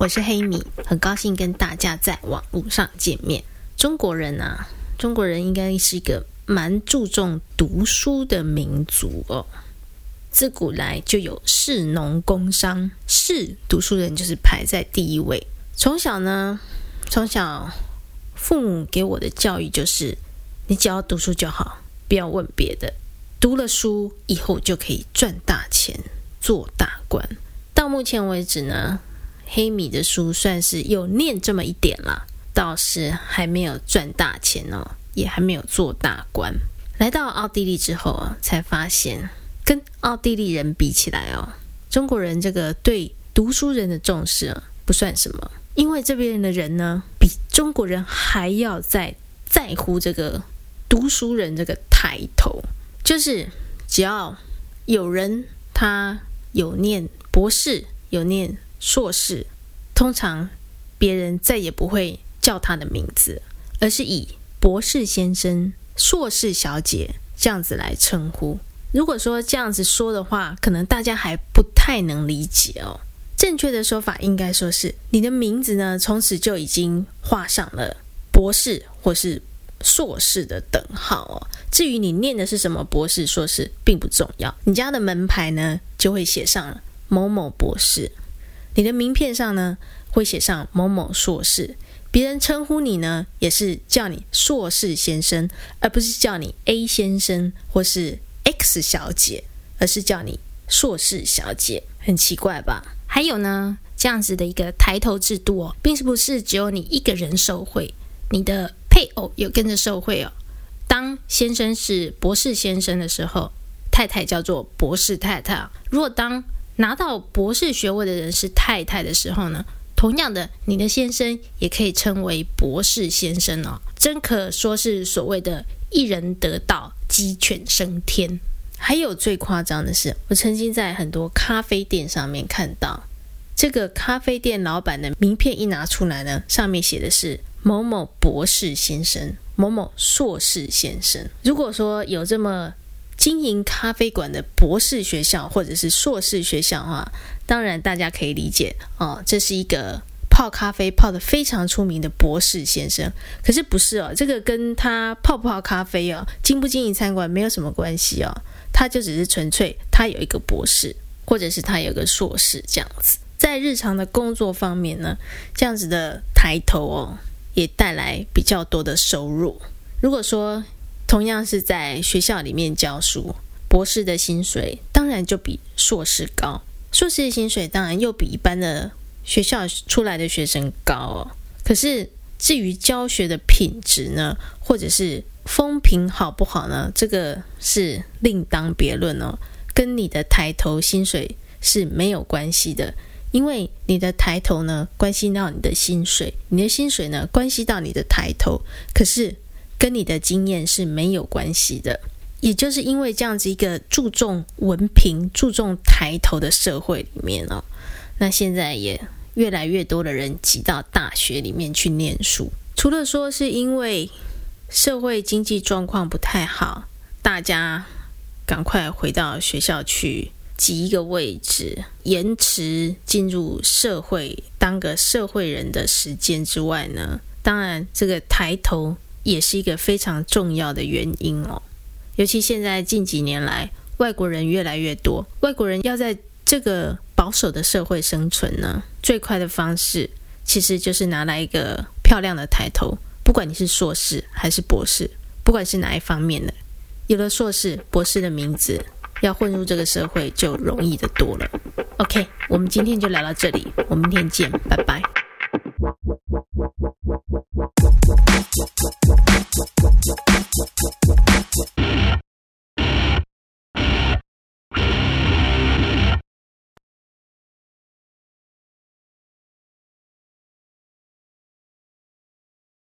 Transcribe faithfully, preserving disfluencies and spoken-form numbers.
我是黑米，很高兴跟大家在网络上见面。中国人啊，中国人应该是一个蛮注重读书的民族哦。自古来就有士农工商，士读书人就是排在第一位。从小呢，从小父母给我的教育就是，你只要读书就好，不要问别的。读了书以后就可以赚大钱，做大官。到目前为止呢，黑米的书算是有念这么一点啦，倒是还没有赚大钱哦，也还没有做大官。来到奥地利之后啊，才发现跟奥地利人比起来哦，中国人这个对读书人的重视啊，不算什么。因为这边的人呢，比中国人还要在在乎这个读书人这个抬头，就是只要有人他有念博士，有念硕士，通常别人再也不会叫他的名字，而是以博士先生、硕士小姐这样子来称呼。如果说这样子说的话，可能大家还不太能理解哦。正确的说法应该说是，你的名字呢，从此就已经画上了博士或是硕士的等号哦。至于你念的是什么博士、硕士，并不重要。你家的门牌呢，就会写上某某博士，你的名片上呢，会写上某某硕士。别人称呼你呢，也是叫你硕士先生，而不是叫你 A 先生或是 X 小姐，而是叫你硕士小姐。很奇怪吧？ 还有呢，这样子的一个抬头制度哦，并不是只有你一个人受惠，你的配偶有跟着受惠哦。当先生是博士先生的时候，太太叫做博士太太。如果当拿到博士学位的人是太太的时候呢，同样的，你的先生也可以称为博士先生哦。真可说是所谓的一人得道，鸡犬升天。 还有最夸张的是，我曾经在很多咖啡店上面看到，这个咖啡店老板的名片一拿出来呢，上面写的是某某博士先生，某某硕士先生。如果说有这么经营咖啡馆的博士学校或者是硕士学校的话，当然大家可以理解哦，这是一个泡咖啡泡得非常出名的博士先生。可是不是哦，这个跟他泡不泡咖啡哦，经不经营餐馆没有什么关系哦，他就只是纯粹他有一个博士，或者是他有一个硕士这样子。在日常的工作方面呢，这样子的抬头哦，也带来比较多的收入。如果说同样是在学校里面教书，博士的薪水当然就比硕士高，硕士的薪水当然又比一般的学校出来的学生高哦。可是至于教学的品质呢，或者是风评好不好呢，这个是另当别论哦，跟你的抬头薪水是没有关系的。因为你的抬头呢，关系到你的薪水，你的薪水呢，关系到你的抬头，可是跟你的经验是没有关系的。也就是因为这样子一个注重文凭、注重抬头的社会里面哦，那现在也越来越多的人挤到大学里面去念书。除了说是因为社会经济状况不太好，大家赶快回到学校去挤一个位置，延迟进入社会当个社会人的时间之外呢，当然这个抬头也是一个非常重要的原因哦。尤其现在近几年来，外国人越来越多，外国人要在这个保守的社会生存呢，最快的方式其实就是拿来一个漂亮的抬头。不管你是硕士还是博士，不管是哪一方面的，有了硕士、博士的名字，要混入这个社会就容易得多了。OK， 我们今天就聊到这里，我们明天见，拜拜。